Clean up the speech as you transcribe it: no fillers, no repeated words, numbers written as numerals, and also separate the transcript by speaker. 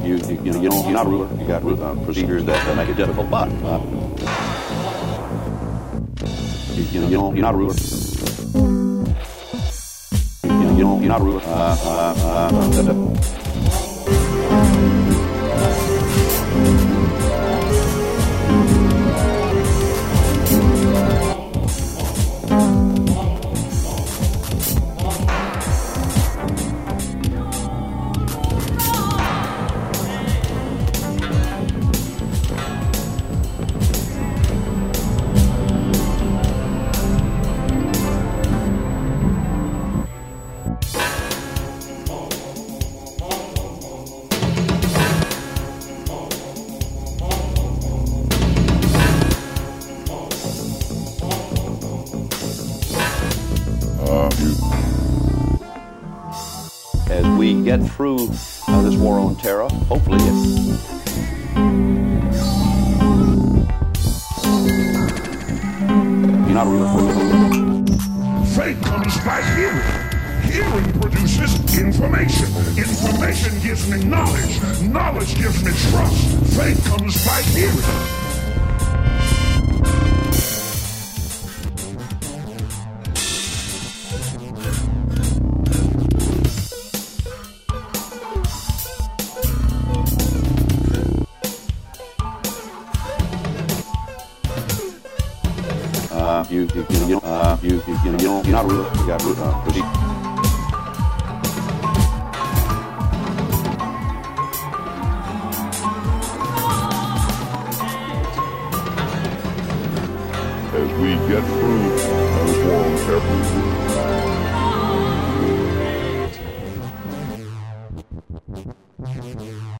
Speaker 1: you're not a ruler. You got procedures that make it difficult, but you're not a ruler. You're not a ruler. As we get through this war on terror, hopefully you're not a ruler.
Speaker 2: Faith comes by hearing. Hearing produces information. Information gives me knowledge. Knowledge gives me trust. Faith comes by hearing.
Speaker 1: You're not a ruler. You got proceed.
Speaker 2: As we get through this war on terror.